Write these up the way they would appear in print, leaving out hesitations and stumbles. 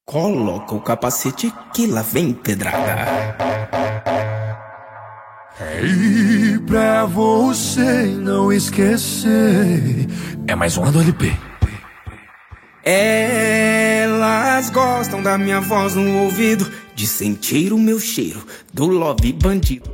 Coloca o capacete que lá vem pedrada. E pra você não esquecer, é mais uma do LP. Elas gostam da minha voz no ouvido, de sentir o meu cheiro do love bandido.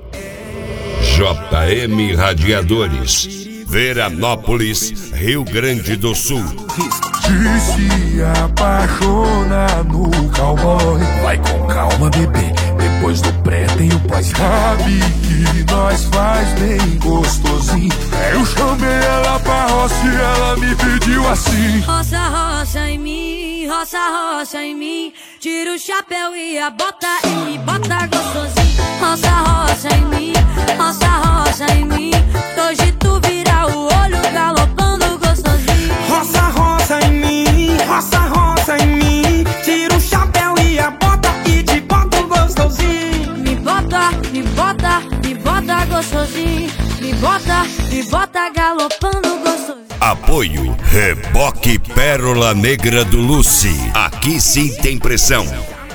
JM Radiadores, Veranópolis, Rio Grande do Sul. De se apaixonar no cowboy, vai com calma, bebê. Depois do pré tem o pós. Sabe que nós faz bem gostosinho. Eu chamei ela pra roça e ela me pediu assim: roça, roça em mim, roça, roça em mim. Tira o chapéu e a bota e me bota gostosinho. Roça, roça em mim, roça, roça em mim. Hoje tu vira o olho galopando gostosinho. Roça, roça em mim, roça, roça em mim. Tira o chapéu e a bota e te bota gostosinho. Me bota, me bota, me bota gostosinho. Me bota galopando gostosinho. Apoio Reboque Pérola Negra do Lucy. Aqui sim tem pressão.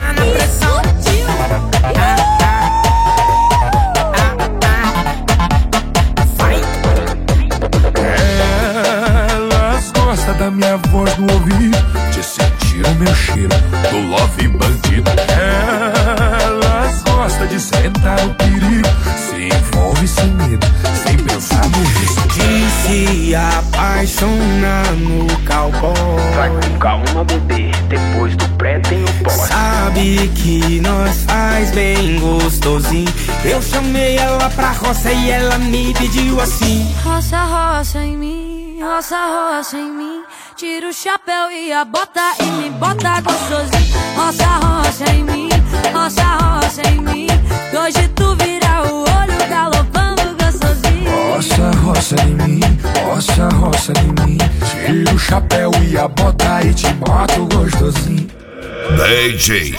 Elas gostam da minha voz no ouvido, de sentir o meu cheiro do love bandido. Elas gostam de sentar o perigo, se envolve sem medo, sem pensar no risco. De se apaixonar no cowboy, vai com calma, bebê. Depois do pré tem o pós. sabe que nós faz bem gostosinho. Eu chamei ela pra roça e ela me pediu assim: roça, roça em mim, roça, roça em mim. Tira o chapéu e a bota e me bota gostosinho. Roça, roça em mim, roça, roça em mim. Hoje tu vira o olho galopando gostosinho. Roça, roça em mim, roça, roça em mim. Tira o chapéu e a bota e te boto gostosinho. DJ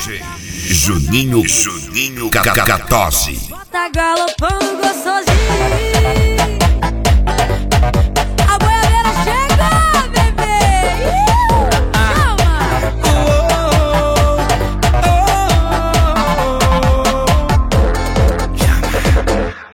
Juninho Catose. Bota galopando gostosinho.